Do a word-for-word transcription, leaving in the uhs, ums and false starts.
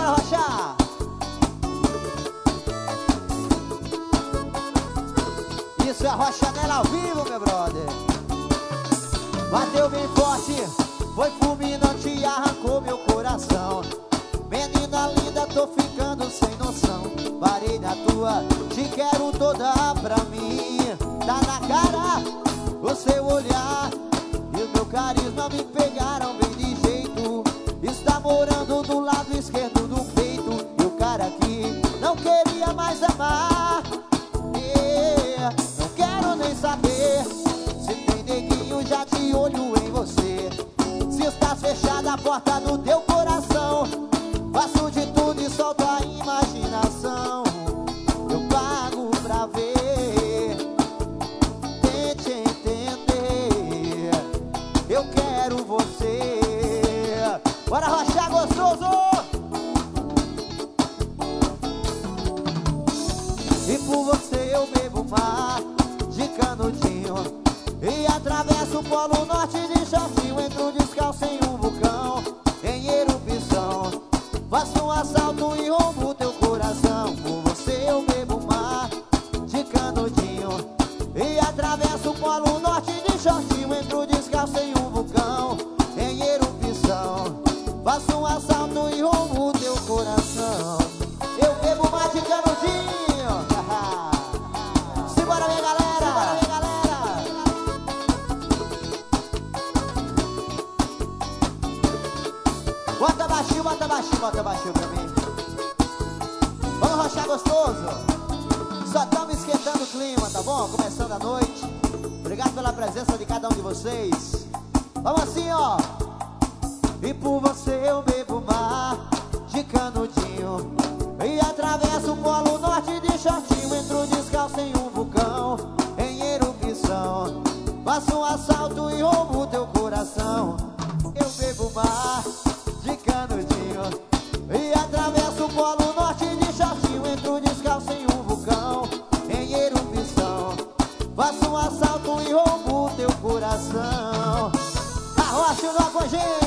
Bora rochar. Isso é Rochanela ao vivo, meu brother. Bateu bem forte, foi fulminante e arrancou meu coração. Menina linda, tô ficando sem noção. Parei na tua, te quero toda pra mim. Tá na cara o seu olhar e o meu carisma me pegaram bem de jeito. Está morando do lado esquerdo do peito. E o cara aqui não queria mais amar. Yeah. Não quero nem saber se tem neguinho já de olho em você. Se está fechada a porta do teu coração, faço de tudo e solto a imaginação. Eu pago pra ver, tente entender. Eu quero você. Bora rochar gostoso. E por você eu bebo mar de canudinho e atravesso o polo norte de shortinho. Entro descalço em um vulcão em erupção. Faço um assalto e roubo teu coração. Por você eu bebo mar de canudinho e atravesso o polo norte de shortinho. Entro descalço em um vulcão em erupção. Faço um assalto e roubo teu coração. Eu bebo mar de canudinho. Simbora, minha galera. Simbora, minha galera. Bota baixinho, bota baixinho, bota baixinho pra mim. Vamos rochar gostoso. Só estamos esquentando o clima, tá bom? Começando a noite. Obrigado pela presença de cada um de vocês. Vamos assim, ó. E por você eu bebo mar de canudinho e atravesso o polo norte de shortinho. Entro descalço em um vulcão em erupção. Faço um assalto e roubo teu coração. Eu bebo mar de canudinho e atravesso o polo norte de shortinho. Entro descalço em um vulcão em erupção. Faço um assalto e roubo teu coração. Arrocha o nó com a gente.